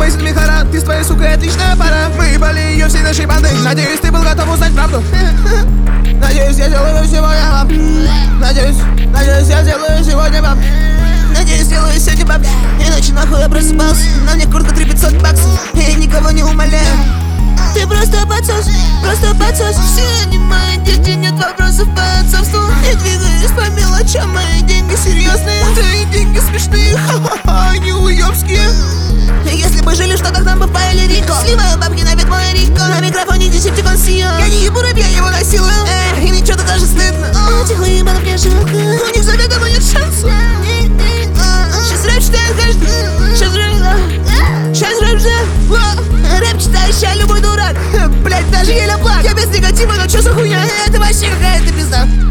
Мейсон Михара, ты с твоей сукой отличная пара. Мы ебали ее всей нашей бандой. Надеюсь, ты был готов узнать правду. Надеюсь, я сделаю сегодня вам. Надеюсь, я сделаю сегодня вам. Надеюсь, сделаю сегодня баб. Иначе нахуй я просыпался. На мне куртка 3500 баксов. Я никого не умоляю. Ты просто подсос. Все они мои дети, нет вопросов по отцовству. Я двигаюсь по мелочам, мои деньги серьезные. Твои деньги смешные, ха-ха-ха, они уёбские. Если бы жили в Штатах, там бы паяли Рико. Сливаю бабки на битмой Рико. На микрофоне Десептикон Сио. Я не ебу рэп, я его насилую. И мне что-то даже стыдно. Этих уебанов мне жалко. У них заведомо нет шансов. Сейчас рэп читает каждый. Сейчас рэп же. Рэп читающий любой дурак. Блять, даже еле плак. Я без негатива, но чё за хуйня? Это вообще какая-то пизда.